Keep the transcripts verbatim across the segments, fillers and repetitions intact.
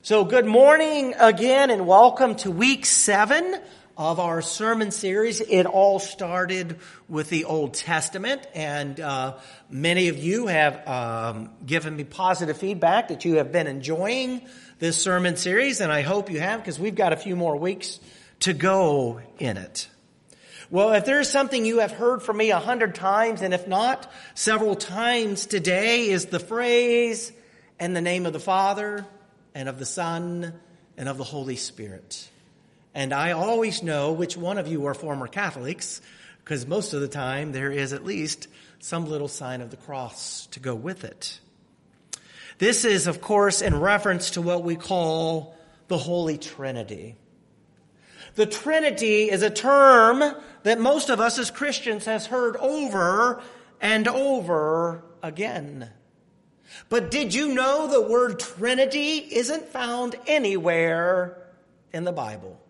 So good morning again and welcome to week seven of our sermon series. It all started with the Old Testament, and uh, many of you have um, given me positive feedback that you have been enjoying this sermon series, and I hope you have, because we've got a few more weeks to go in it. Well, if there's something you have heard from me a hundred times, and if not, several times today, is the phrase, "in the name of the Father, and of the Son, and of the Holy Spirit." And I always know which one of you are former Catholics, because most of the time there is at least some little sign of the cross to go with it. This is, of course, in reference to what we call the Holy Trinity. The Trinity is a term that most of us as Christians has heard over and over again. But did you know the word Trinity isn't found anywhere in the Bible?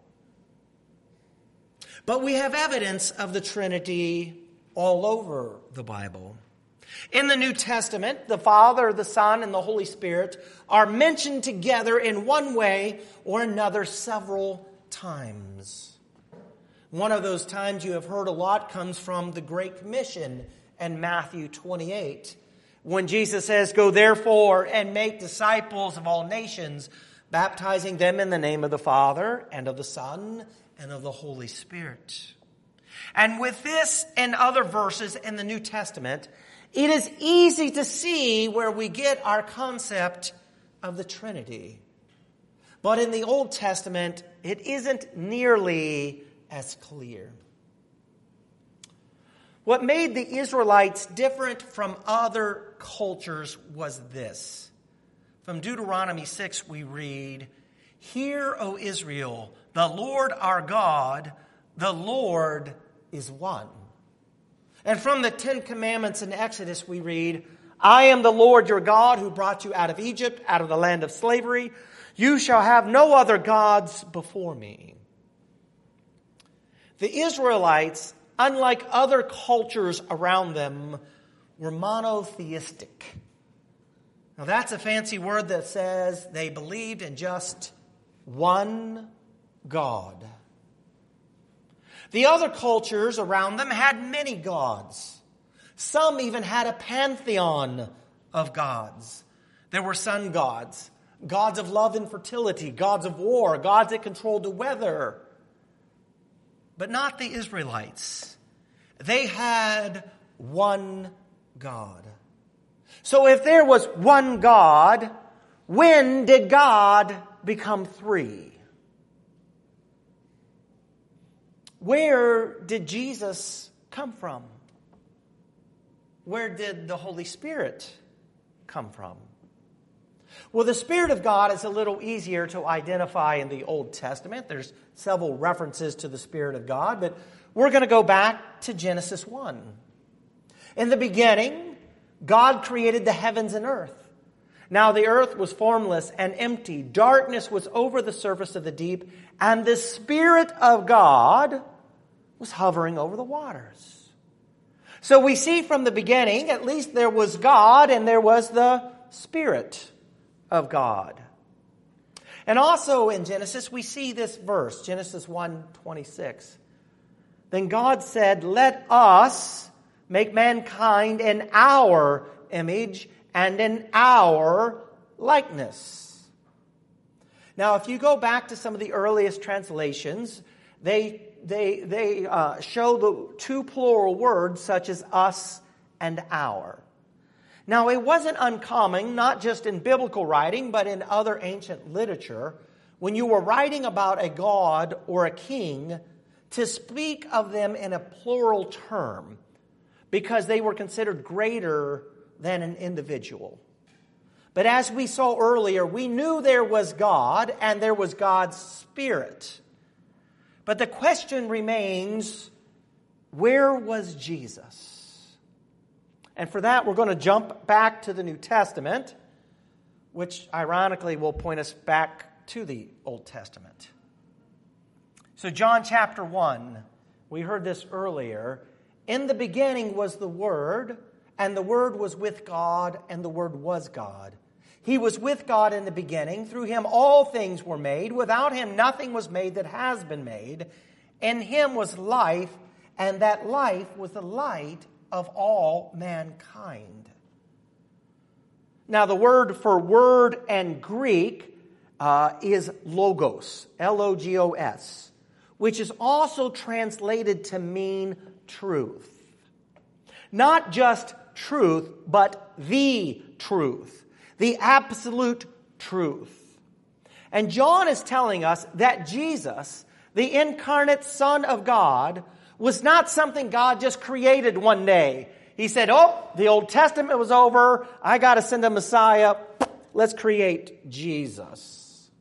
But we have evidence of the Trinity all over the Bible. In the New Testament, the Father, the Son, and the Holy Spirit are mentioned together in one way or another several times. One of those times you have heard a lot comes from the Great Commission in Matthew twenty-eight. When Jesus says, "Go therefore and make disciples of all nations, baptizing them in the name of the Father and of the Son and of the Holy Spirit." And with this and other verses in the New Testament, it is easy to see where we get our concept of the Trinity. But in the Old Testament, it isn't nearly as clear. What made the Israelites different from other cultures was this. From Deuteronomy six we read, "Hear, O Israel, the Lord our God, the Lord is one." And from the Ten Commandments in Exodus we read, "I am the Lord your God who brought you out of Egypt, out of the land of slavery. You shall have no other gods before me." The Israelites, unlike other cultures around them, were monotheistic. Now that's a fancy word that says they believed in just one God. The other cultures around them had many gods. Some even had a pantheon of gods. There were sun gods, gods of love and fertility, gods of war, gods that controlled the weather. But not the Israelites. They had one God. So if there was one God, when did God become three? Where did Jesus come from? Where did the Holy Spirit come from? Well, the Spirit of God is a little easier to identify in the Old Testament. There's several references to the Spirit of God, but we're going to go back to Genesis one. In the beginning, God created the heavens and earth. Now the earth was formless and empty. Darkness was over the surface of the deep, and the Spirit of God was hovering over the waters. So we see from the beginning, at least there was God and there was the Spirit of God. And also in Genesis, we see this verse, Genesis one twenty-six. "Then God said, let us make mankind in our image and in our likeness." Now, if you go back to some of the earliest translations, they they they uh, show the two plural words such as us and our. Now, it wasn't uncommon, not just in biblical writing, but in other ancient literature, when you were writing about a god or a king, to speak of them in a plural term, because they were considered greater than an individual. But as we saw earlier, we knew there was God and there was God's Spirit. But the question remains, where was Jesus? And for that, we're going to jump back to the New Testament, which ironically will point us back to the Old Testament. So John chapter one, we heard this earlier. "In the beginning was the Word, and the Word was with God, and the Word was God. He was with God in the beginning. Through him all things were made. Without him nothing was made that has been made. In him was life, and that life was the light of all mankind. Now the word for word in Greek uh, is logos, L O G O S, which is also translated to mean truth. Not just truth, but the truth. The absolute truth. And John is telling us that Jesus, the incarnate Son of God, was not something God just created one day. He said, oh, the Old Testament was over. I got to send a Messiah. Let's create Jesus.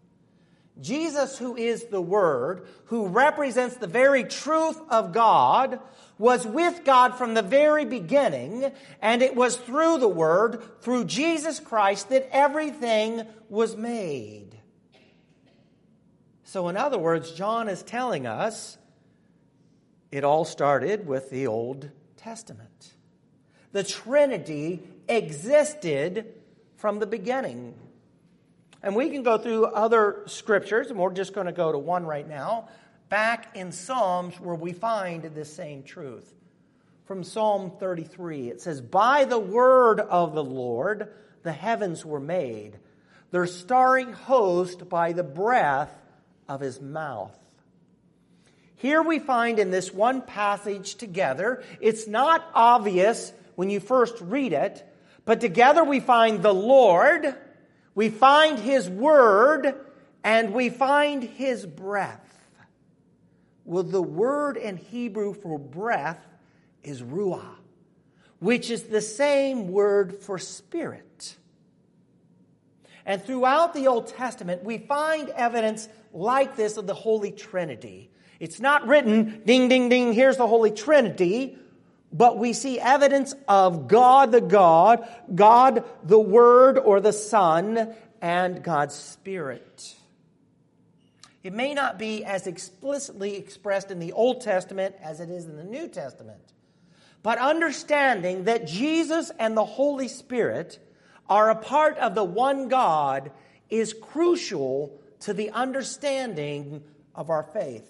Jesus, who is the Word, who represents the very truth of God, was with God from the very beginning, and it was through the Word, through Jesus Christ, that everything was made. So in other words, John is telling us it all started with the Old Testament. The Trinity existed from the beginning. And we can go through other scriptures, and we're just going to go to one right now, back in Psalms where we find this same truth. From Psalm thirty-three, it says, by the word of the Lord the heavens were made, their starry host by the breath of his mouth. Here we find in this one passage together, it's not obvious when you first read it, but together we find the Lord, we find his word, and we find his breath. Well, the word in Hebrew for breath is ruah, which is the same word for spirit. And throughout the Old Testament, we find evidence like this of the Holy Trinity. It's not written, ding, ding, ding, here's the Holy Trinity, but we see evidence of God the God, God the Word or the Son, and God's Spirit. It may not be as explicitly expressed in the Old Testament as it is in the New Testament, but understanding that Jesus and the Holy Spirit are a part of the one God is crucial to the understanding of our faith.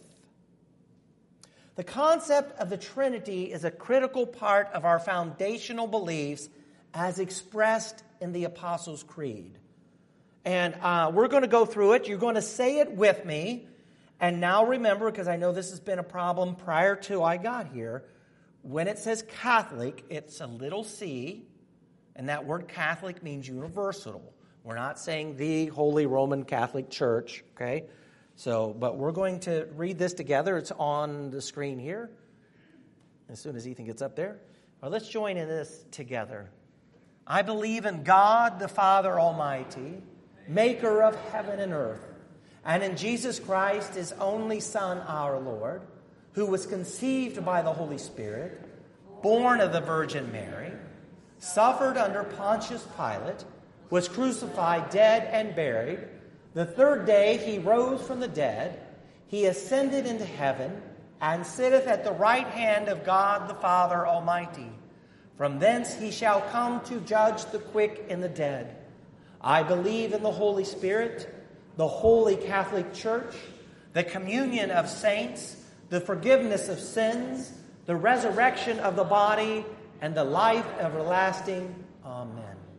The concept of the Trinity is a critical part of our foundational beliefs as expressed in the Apostles' Creed. And uh, we're going to go through it. You're going to say it with me. And now remember, because I know this has been a problem prior to I got here, when it says Catholic, it's a little c, and that word Catholic means universal. We're not saying the Holy Roman Catholic Church, okay? So, but we're going to read this together. It's on the screen here. As soon as Ethan gets up there. Well, let's join in this together. I believe in God, the Father Almighty, maker of heaven and earth, and in Jesus Christ, his only Son, our Lord, who was conceived by the Holy Spirit, born of the Virgin Mary, suffered under Pontius Pilate, was crucified, dead, and buried. The third day he rose from the dead. He ascended into heaven and sitteth at the right hand of God the Father Almighty. From thence he shall come to judge the quick and the dead. I believe in the Holy Spirit, the holy Catholic Church, the communion of saints, the forgiveness of sins, the resurrection of the body, and the life everlasting. Amen.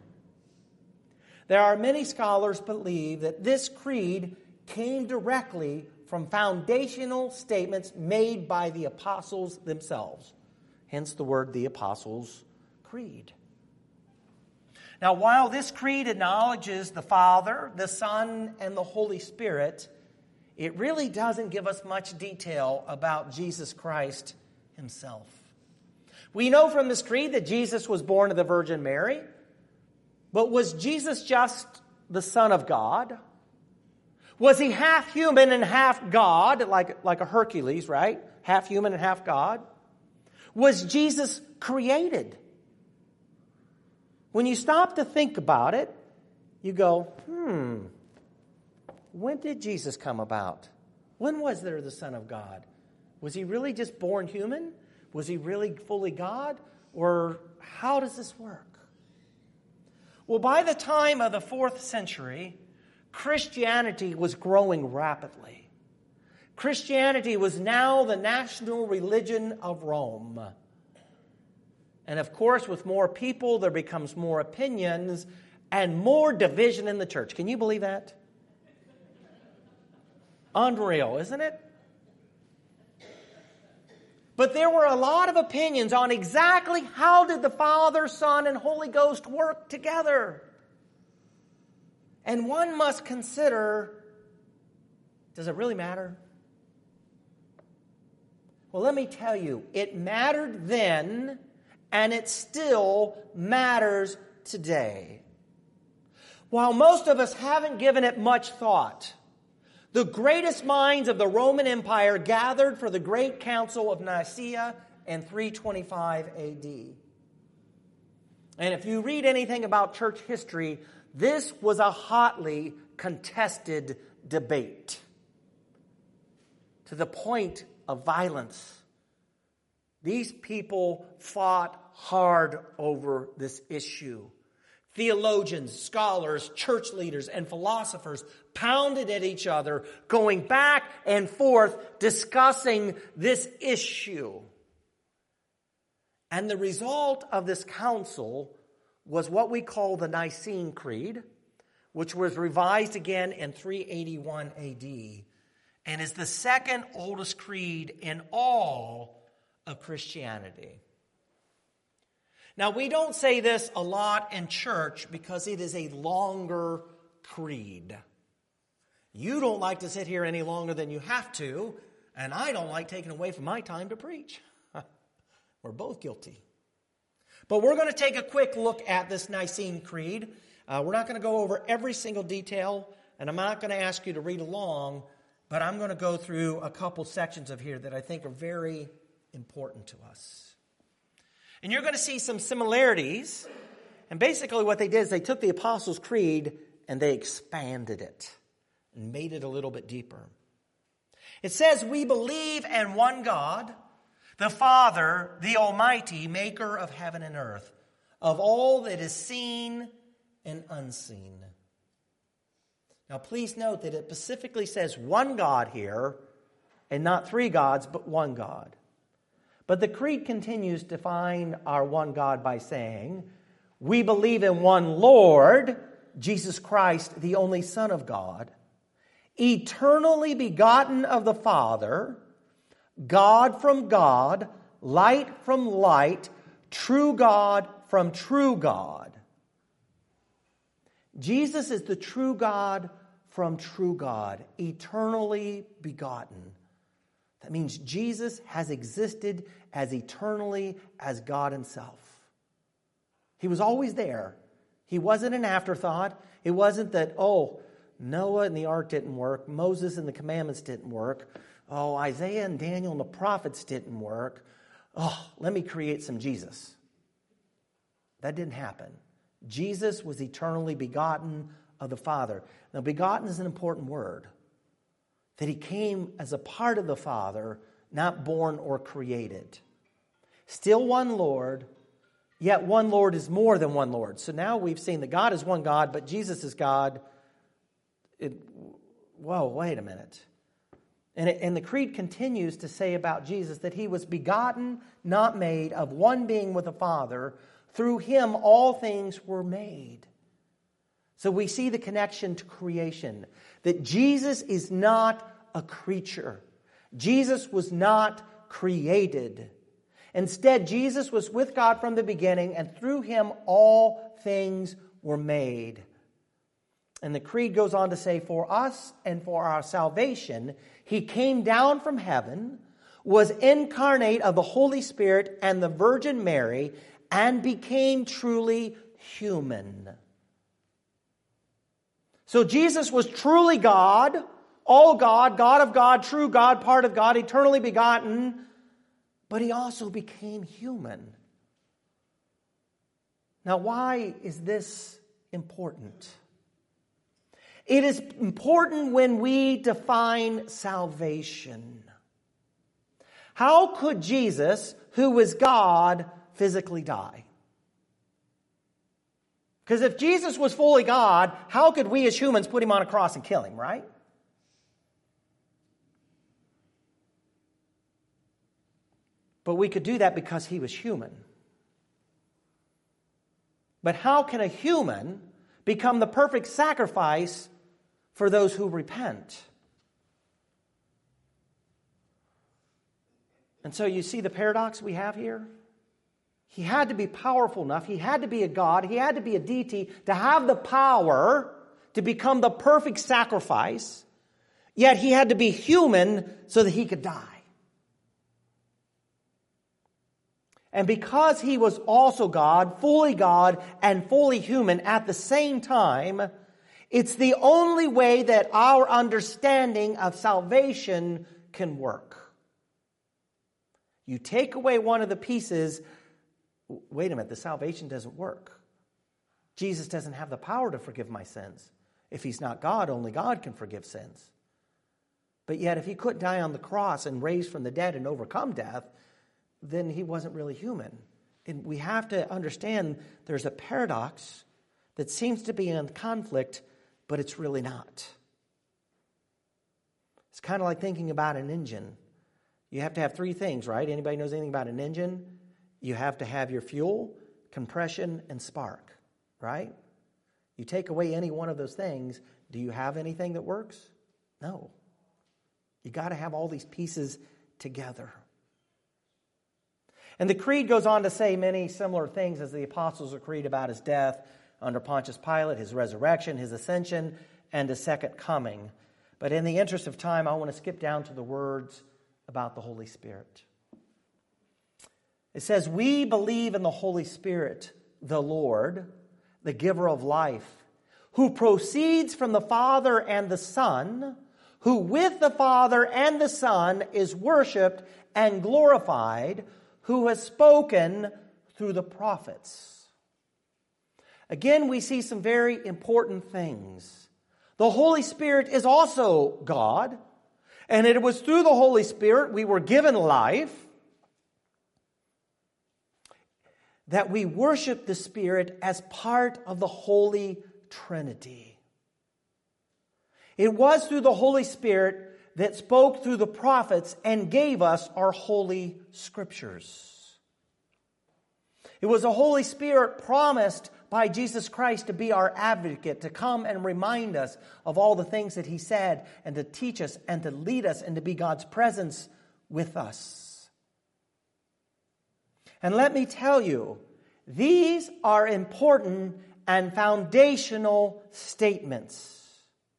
There are many scholars believe that this creed came directly from foundational statements made by the apostles themselves. Hence the word the Apostles' Creed. Now, while this creed acknowledges the Father, the Son, and the Holy Spirit, it really doesn't give us much detail about Jesus Christ himself. We know from this creed that Jesus was born of the Virgin Mary, but was Jesus just the Son of God? Was he half human and half God, like, like a Hercules, right? Half human and half God? Was Jesus created? When you stop to think about it, you go, hmm, when did Jesus come about? When was there the Son of God? Was he really just born human? Was he really fully God? Or how does this work? Well, by the time of the fourth century, Christianity was growing rapidly. Christianity was now the national religion of Rome. And of course, with more people, there becomes more opinions and more division in the church. Can you believe that? Unreal, isn't it? But there were a lot of opinions on exactly how did the Father, Son, and Holy Ghost work together. And one must consider, does it really matter? Well, let me tell you, it mattered then, and it still matters today. While most of us haven't given it much thought, the greatest minds of the Roman Empire gathered for the Great Council of Nicaea in three twenty-five A D. And if you read anything about church history, this was a hotly contested debate to the point of violence. These people fought hard over this issue. Theologians, scholars, church leaders, and philosophers pounded at each other, going back and forth, discussing this issue. And the result of this council was what we call the Nicene Creed, which was revised again in three eighty-one A D, and is the second oldest creed in all of Christianity. Now, we don't say this a lot in church because it is a longer creed. You don't like to sit here any longer than you have to, and I don't like taking away from my time to preach. We're both guilty. But we're going to take a quick look at this Nicene Creed. Uh, we're not going to go over every single detail, and I'm not going to ask you to read along, but I'm going to go through a couple sections of here that I think are very important to us. And you're going to see some similarities. And basically what they did is they took the Apostles' Creed and they expanded it and made it a little bit deeper. It says, we believe in one God, the Father, the Almighty, maker of heaven and earth, of all that is seen and unseen. Now please note that it specifically says one God here, and not three gods, but one God. But the Creed continues to define our one God by saying, we believe in one Lord, Jesus Christ, the only Son of God, eternally begotten of the Father, God from God, light from light, true God from true God. Jesus is the true God from true God, eternally begotten. That means Jesus has existed as eternally as God himself. He was always there. He wasn't an afterthought. It wasn't that, oh, Noah and the ark didn't work. Moses and the commandments didn't work. Oh, Isaiah and Daniel and the prophets didn't work. Oh, let me create some Jesus. That didn't happen. Jesus was eternally begotten of the Father. Now, begotten is an important word. That he came as a part of the Father, not born or created. Still one Lord, yet one Lord is more than one Lord. So now we've seen that God is one God, but Jesus is God. It, whoa, wait a minute. And, it, and the Creed continues to say about Jesus that he was begotten, not made, of one being with the Father. Through him all things were made. So we see the connection to creation. That Jesus is not a creature. Jesus was not created. Instead, Jesus was with God from the beginning, and through him all things were made. And the Creed goes on to say, for us and for our salvation, he came down from heaven, was incarnate of the Holy Spirit and the Virgin Mary, and became truly human. So Jesus was truly God, all God, God of God, true God, part of God, eternally begotten, but he also became human. Now, why is this important? It is important when we define salvation. How could Jesus, who was God, physically die? Because if Jesus was fully God, how could we as humans put him on a cross and kill him, right? But we could do that because he was human. But how can a human become the perfect sacrifice for those who repent? And so you see the paradox we have here? He had to be powerful enough, he had to be a God, he had to be a deity to have the power to become the perfect sacrifice, yet he had to be human so that he could die. And because he was also God, fully God and fully human at the same time, it's the only way that our understanding of salvation can work. You take away one of the pieces, wait a minute, the salvation doesn't work. Jesus doesn't have the power to forgive my sins. If he's not God, only God can forgive sins. But yet, if he couldn't die on the cross and raise from the dead and overcome death, then he wasn't really human. And we have to understand there's a paradox that seems to be in conflict, but it's really not. It's kind of like thinking about an engine. You have to have three things, right? Anybody knows anything about an engine? You have to have your fuel, compression, and spark, right? You take away any one of those things, do you have anything that works? No. You got to have all these pieces together. And the Creed goes on to say many similar things as the Apostles' Creed about his death under Pontius Pilate, his resurrection, his ascension, and his second coming. But in the interest of time, I want to skip down to the words about the Holy Spirit. It says, "We believe in the Holy Spirit, the Lord, the giver of life, who proceeds from the Father and the Son, who with the Father and the Son is worshipped and glorified, who has spoken through the prophets." Again, we see some very important things. The Holy Spirit is also God, and it was through the Holy Spirit we were given life, that we worship the Spirit as part of the Holy Trinity. It was through the Holy Spirit that spoke through the prophets and gave us our holy scriptures. It was the Holy Spirit promised by Jesus Christ to be our advocate, to come and remind us of all the things that he said, and to teach us and to lead us and to be God's presence with us. And let me tell you, these are important and foundational statements.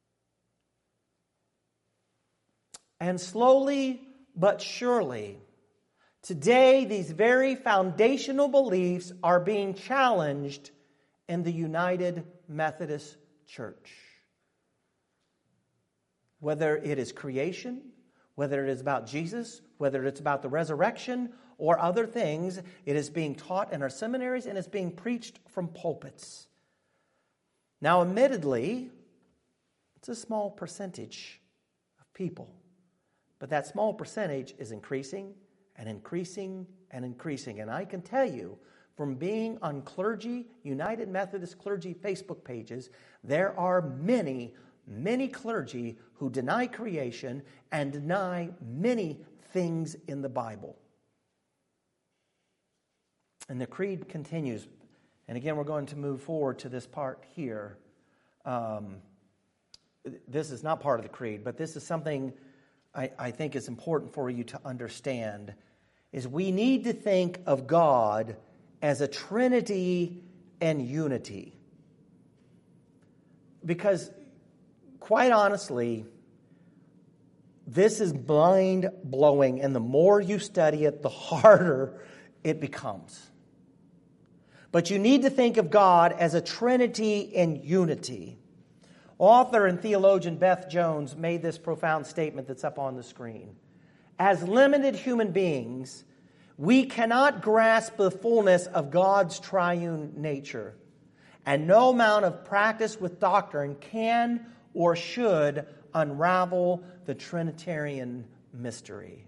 And slowly but surely, today these very foundational beliefs are being challenged in the United Methodist Church. Whether it is creation, whether it is about Jesus, whether it's about the resurrection, or other things, it is being taught in our seminaries and it's being preached from pulpits. Now, admittedly, it's a small percentage of people, but that small percentage is increasing and increasing and increasing. And I can tell you, from being on clergy, United Methodist clergy Facebook pages, there are many, many clergy who deny creation and deny many things in the Bible. And the creed continues. And again, we're going to move forward to this part here. Um, this is not part of the creed, but this is something I, I think is important for you to understand, is we need to think of God as a Trinity and unity. Because, quite honestly, this is mind-blowing, and the more you study it, the harder it becomes. But you need to think of God as a Trinity and unity. Author and theologian Beth Jones made this profound statement that's up on the screen. As limited human beings, we cannot grasp the fullness of God's triune nature, and no amount of practice with doctrine can or should unravel the Trinitarian mystery.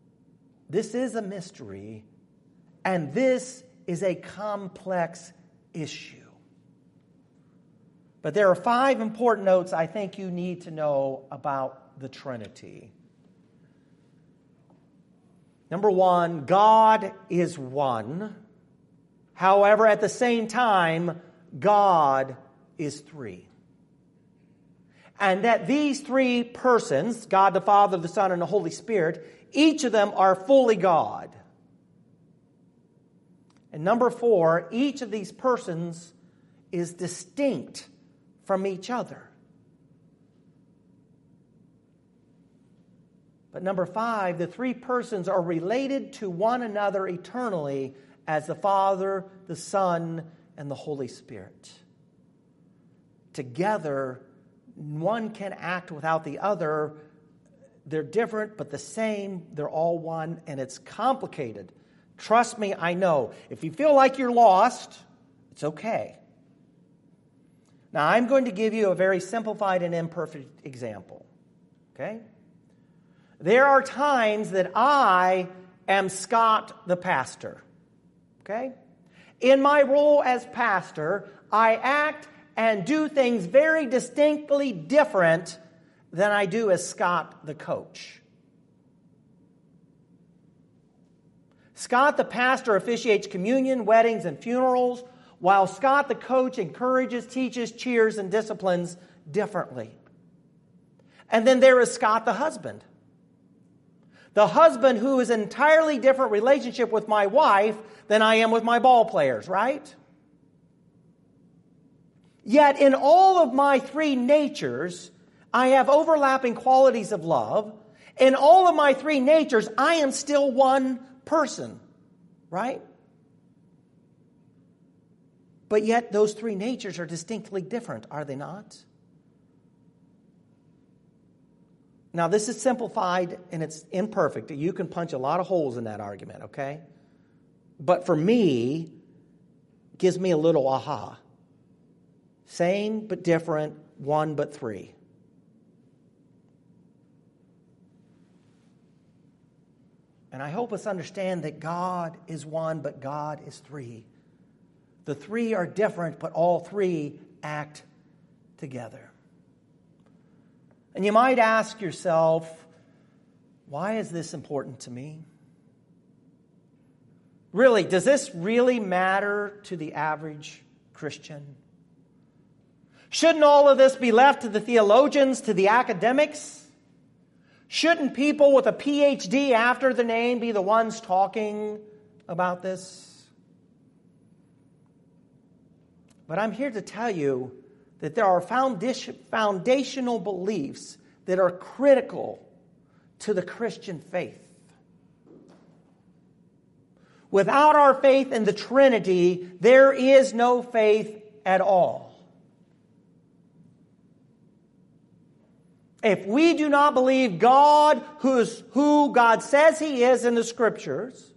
This is a mystery, and this is a complex issue. But there are five important notes I think you need to know about the Trinity. Number one, God is one. However, at the same time, God is three. And that these three persons, God the Father, the Son, and the Holy Spirit, each of them are fully God. And number four, each of these persons is distinct from each other. But number five, the three persons are related to one another eternally as the Father, the Son, and the Holy Spirit. Together, one can act without the other. They're different, but the same. They're all one, and it's complicated. Trust me, I know. If you feel like you're lost, it's okay. Now, I'm going to give you a very simplified and imperfect example. Okay? There are times that I am Scott the pastor. Okay? In my role as pastor, I act and do things very distinctly different than I do as Scott the coach. Scott the pastor officiates communion, weddings, and funerals, while Scott the coach encourages, teaches, cheers, and disciplines differently. And then there is Scott the husband. The husband who is an entirely different relationship with my wife than I am with my ball players, right? Yet in all of my three natures, I have overlapping qualities of love. In all of my three natures, I am still one person, right? But yet those three natures are distinctly different, are they not? Now, this is simplified and it's imperfect. You can punch a lot of holes in that argument, okay? But for me, it gives me a little aha. Same but different, one but three. And I hope us understand that God is one, but God is three. The three are different, but all three act together. And you might ask yourself, why is this important to me? Really, does this really matter to the average Christian? Shouldn't all of this be left to the theologians, to the academics? Shouldn't people with a P H D after the name be the ones talking about this? But I'm here to tell you that there are foundational beliefs that are critical to the Christian faith. Without our faith in the Trinity, there is no faith at all. If we do not believe God, who's who God says He is in the Scriptures,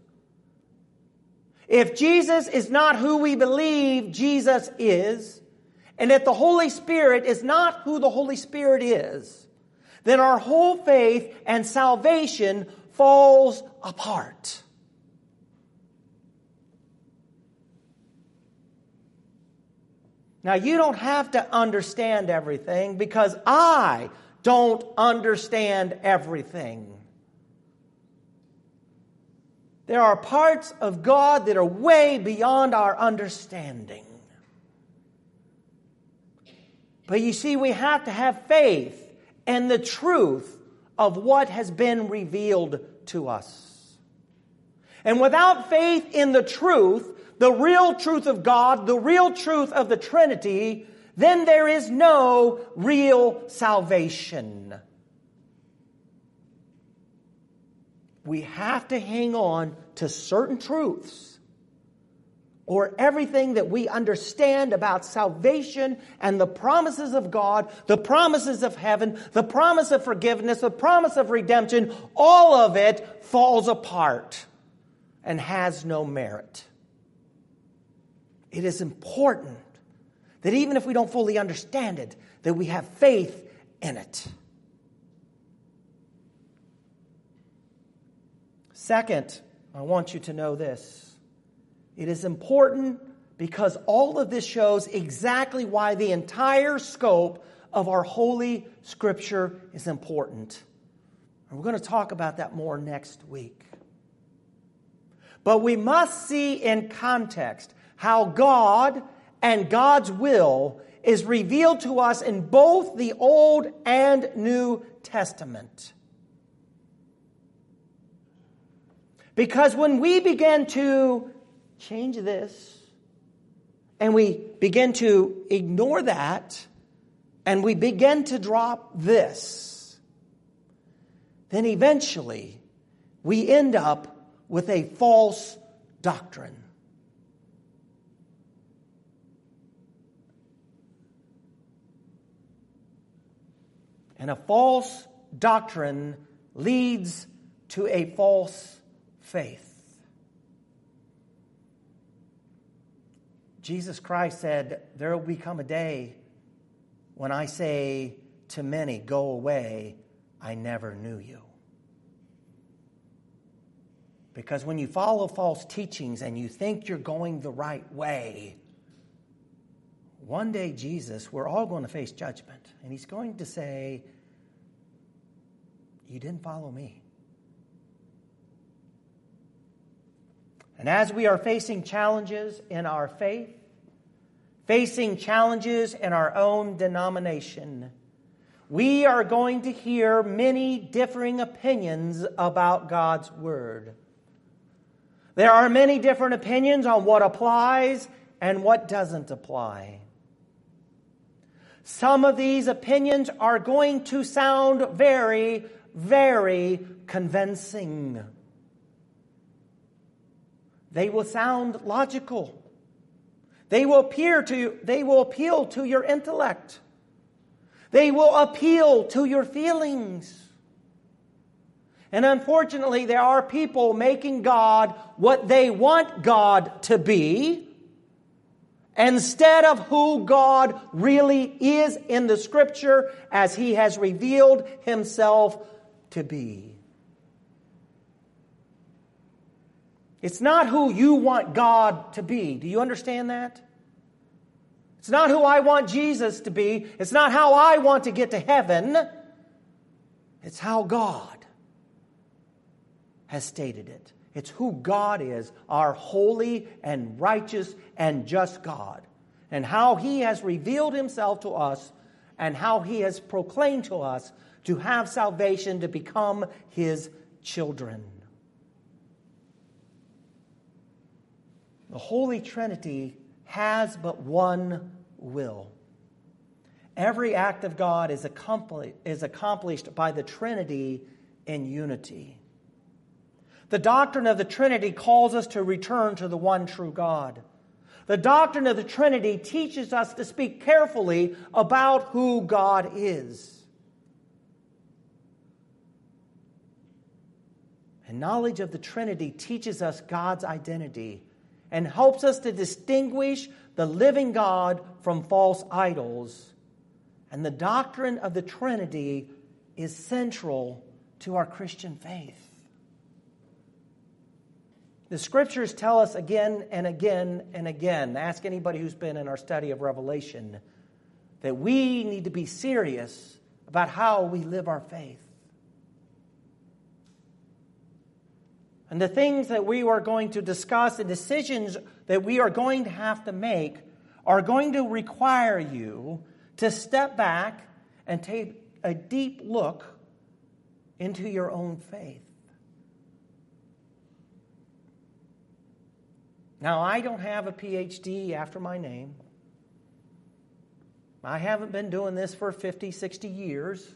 if Jesus is not who we believe Jesus is, and if the Holy Spirit is not who the Holy Spirit is, then our whole faith and salvation falls apart. Now, you don't have to understand everything because I don't understand everything. There are parts of God that are way beyond our understanding. But you see, we have to have faith in the truth of what has been revealed to us. And without faith in the truth, the real truth of God, the real truth of the Trinity, then there is no real salvation. We have to hang on to certain truths, or everything that we understand about salvation and the promises of God, the promises of heaven, the promise of forgiveness, the promise of redemption, all of it falls apart and has no merit. It is important that even if we don't fully understand it, that we have faith in it. Second, I want you to know this. It is important because all of this shows exactly why the entire scope of our Holy Scripture is important. And we're going to talk about that more next week. But we must see in context how God and God's will is revealed to us in both the Old and New Testament. Because when we begin to change this, and we begin to ignore that, and we begin to drop this, then eventually we end up with a false doctrine. And a false doctrine leads to a false faith. Jesus Christ said, there will become a day when I say to many, go away, I never knew you. Because when you follow false teachings and you think you're going the right way, one day Jesus, we're all going to face judgment. And he's going to say, you didn't follow me. And as we are facing challenges in our faith, facing challenges in our own denomination, we are going to hear many differing opinions about God's Word. There are many different opinions on what applies and what doesn't apply. Some of these opinions are going to sound very, very convincing. They will sound logical. They will appear to, they will appeal to your intellect. They will appeal to your feelings. And unfortunately, there are people making God what they want God to be instead of who God really is in the Scripture as He has revealed Himself to be. It's not who you want God to be. Do you understand that? It's not who I want Jesus to be. It's not how I want to get to heaven. It's how God has stated it. It's who God is, our holy and righteous and just God. And how He has revealed Himself to us and how He has proclaimed to us to have salvation, to become His children. The Holy Trinity has but one will. Every act of God is accompli- is accomplished by the Trinity in unity. The doctrine of the Trinity calls us to return to the one true God. The doctrine of the Trinity teaches us to speak carefully about who God is. And knowledge of the Trinity teaches us God's identity and helps us to distinguish the living God from false idols. And the doctrine of the Trinity is central to our Christian faith. The Scriptures tell us again and again and again, ask anybody who's been in our study of Revelation, that we need to be serious about how we live our faith. And the things that we are going to discuss, the decisions that we are going to have to make, are going to require you to step back and take a deep look into your own faith. Now, I don't have a P H D after my name. I haven't been doing this for fifty, sixty years.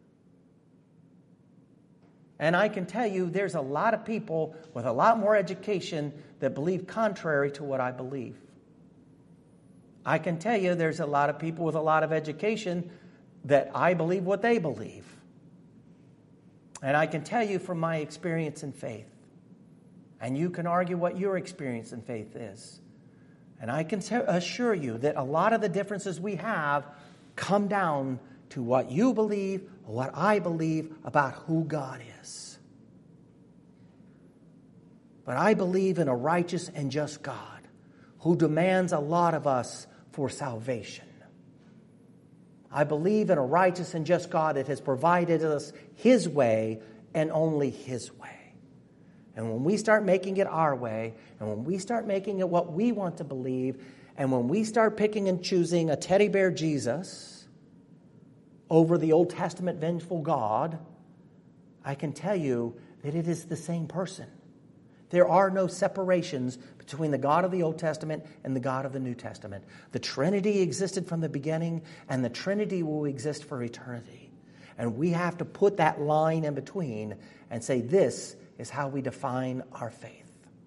And I can tell you there's a lot of people with a lot more education that believe contrary to what I believe. I can tell you there's a lot of people with a lot of education that I believe what they believe. And I can tell you from my experience in faith. And you can argue what your experience in faith is. And I can t- assure you that a lot of the differences we have come down to what you believe or what I believe about who God is. But I believe in a righteous and just God who demands a lot of us for salvation. I believe in a righteous and just God that has provided us His way and only His way. And when we start making it our way, and when we start making it what we want to believe, and when we start picking and choosing a teddy bear Jesus over the Old Testament vengeful God, I can tell you that it is the same person. There are no separations between the God of the Old Testament and the God of the New Testament. The Trinity existed from the beginning, and the Trinity will exist for eternity. And we have to put that line in between and say, this is how we define our faith.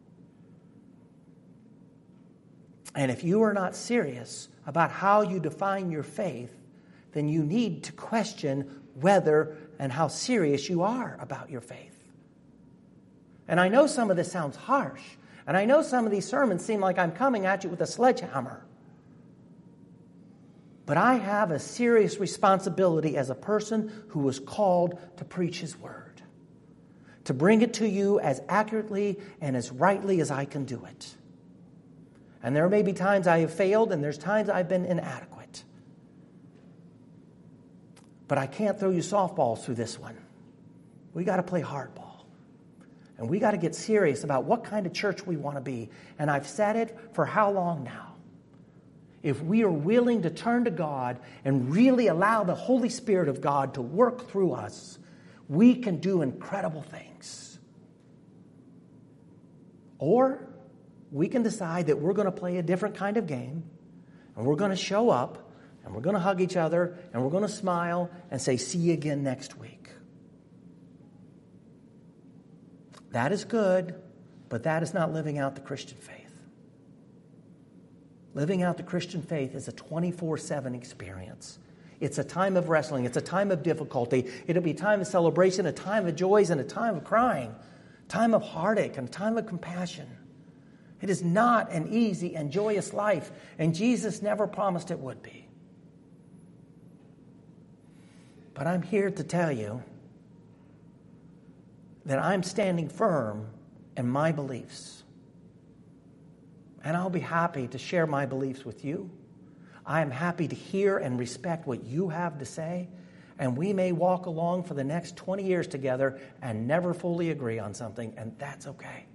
And if you are not serious about how you define your faith, then you need to question whether and how serious you are about your faith. And I know some of this sounds harsh, and I know some of these sermons seem like I'm coming at you with a sledgehammer. But I have a serious responsibility as a person who was called to preach His Word, to bring it to you as accurately and as rightly as I can do it. And there may be times I have failed, and there's times I've been inadequate. But I can't throw you softballs through this one. We got to play hardball. And we got to get serious about what kind of church we want to be. And I've said it for how long now? If we are willing to turn to God and really allow the Holy Spirit of God to work through us, we can do incredible things. Or we can decide that we're going to play a different kind of game, and we're going to show up, and we're going to hug each other, and we're going to smile and say, see you again next week. That is good, but that is not living out the Christian faith. Living out the Christian faith is a twenty-four seven experience. It's a time of wrestling. It's a time of difficulty. It'll be a time of celebration, a time of joys, and a time of crying, a time of heartache, and a time of compassion. It is not an easy and joyous life, and Jesus never promised it would be. But I'm here to tell you that I'm standing firm in my beliefs. And I'll be happy to share my beliefs with you. I am happy to hear and respect what you have to say. And we may walk along for the next twenty years together and never fully agree on something, and that's okay.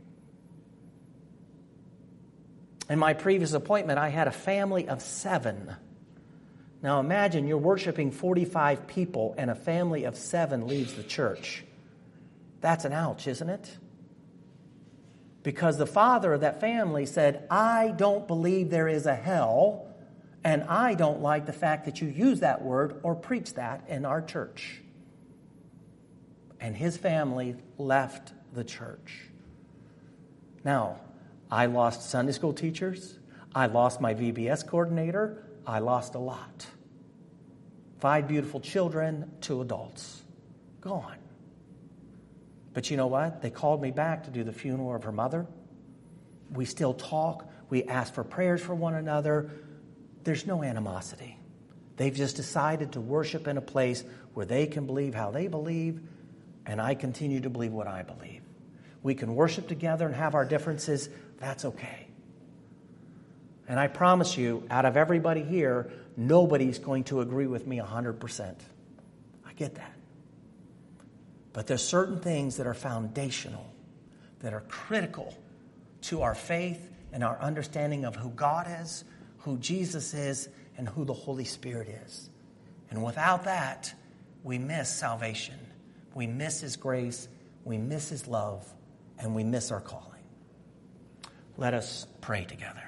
In my previous appointment, I had a family of seven. Now imagine you're worshiping forty-five people and a family of seven leaves the church. That's an ouch, isn't it? Because the father of that family said, I don't believe there is a hell, and I don't like the fact that you use that word or preach that in our church. And his family left the church. Now, I lost Sunday school teachers. I lost my V B S coordinator. I lost a lot. Five beautiful children, two adults. Gone. But you know what? They called me back to do the funeral of her mother. We still talk. We ask for prayers for one another. There's no animosity. They've just decided to worship in a place where they can believe how they believe, and I continue to believe what I believe. We can worship together and have our differences. That's okay. And I promise you, out of everybody here, nobody's going to agree with me one hundred percent. I get that. But there's certain things that are foundational, that are critical to our faith and our understanding of who God is, who Jesus is, and who the Holy Spirit is. And without that, we miss salvation. We miss His grace. We miss His love. And we miss our calling. Let us pray together.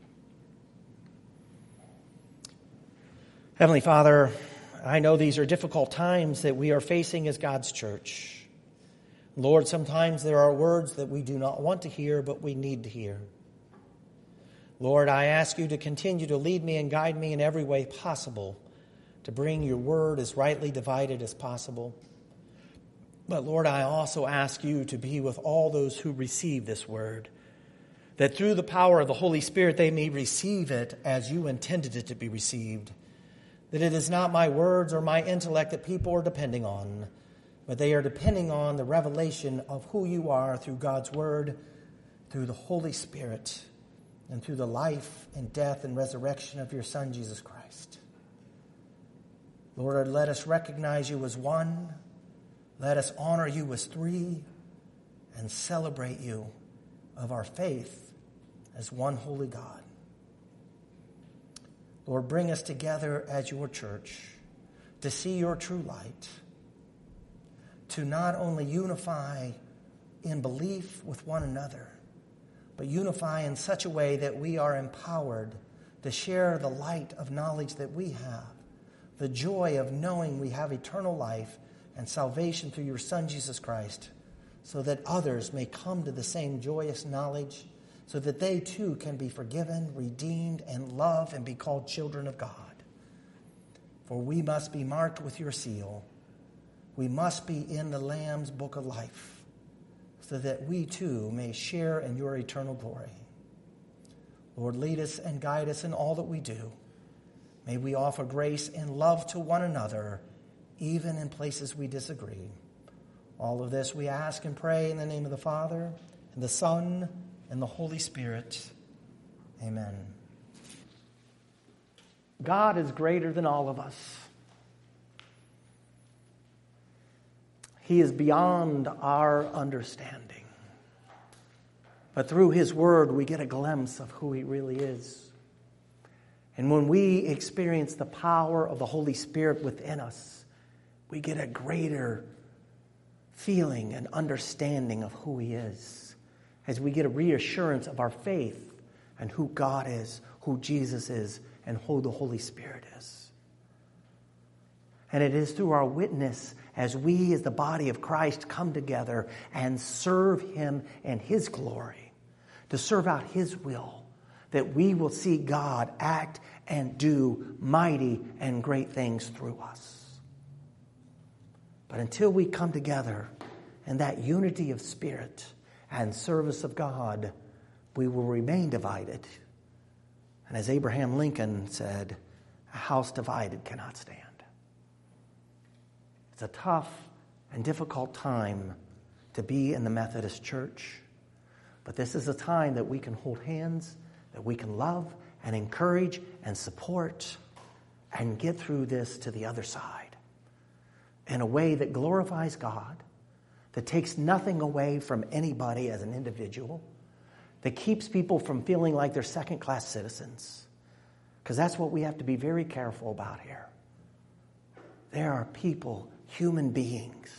Heavenly Father, I know these are difficult times that we are facing as God's church. Lord, sometimes there are words that we do not want to hear, but we need to hear. Lord, I ask you to continue to lead me and guide me in every way possible, to bring your word as rightly divided as possible. But Lord, I also ask you to be with all those who receive this word, that through the power of the Holy Spirit they may receive it as you intended it to be received. That it is not my words or my intellect that people are depending on, but they are depending on the revelation of who you are through God's word, through the Holy Spirit, and through the life and death and resurrection of your Son, Jesus Christ. Lord, let us recognize you as one. Let us honor you as three and celebrate you of our faith as one holy God. Lord, bring us together as your church to see your true light, to not only unify in belief with one another, but unify in such a way that we are empowered to share the light of knowledge that we have, the joy of knowing we have eternal life and salvation through your Son, Jesus Christ, so that others may come to the same joyous knowledge, so that they too can be forgiven, redeemed, and loved and be called children of God. For we must be marked with your seal. We must be in the Lamb's book of life, so that we too may share in your eternal glory. Lord, lead us and guide us in all that we do. May we offer grace and love to one another, even in places we disagree. All of this we ask and pray in the name of the Father, and the Son, and the Holy Spirit. Amen. God is greater than all of us. He is beyond our understanding. But through his word, we get a glimpse of who he really is. And when we experience the power of the Holy Spirit within us, we get a greater feeling and understanding of who he is, as we get a reassurance of our faith and who God is, who Jesus is, and who the Holy Spirit is. And it is through our witness as we as the body of Christ come together and serve him in his glory, to serve out his will, that we will see God act and do mighty and great things through us. But until we come together in that unity of spirit and service of God, we will remain divided. And as Abraham Lincoln said, a house divided cannot stand. It's a tough and difficult time to be in the Methodist Church, but this is a time that we can hold hands, that we can love and encourage and support and get through this to the other side in a way that glorifies God, that takes nothing away from anybody as an individual, that keeps people from feeling like they're second-class citizens. Because that's what we have to be very careful about here. There are people, human beings,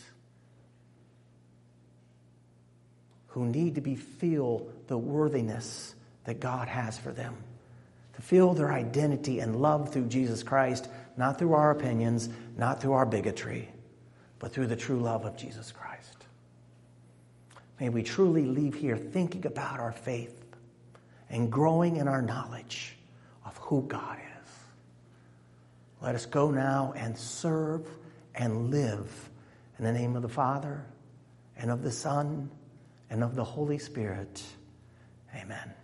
who need to be feel the worthiness that God has for them, to feel their identity and love through Jesus Christ, not through our opinions, not through our bigotry, but through the true love of Jesus Christ. May we truly leave here thinking about our faith and growing in our knowledge of who God is. Let us go now and serve and live in the name of the Father and of the Son and of the Holy Spirit. Amen.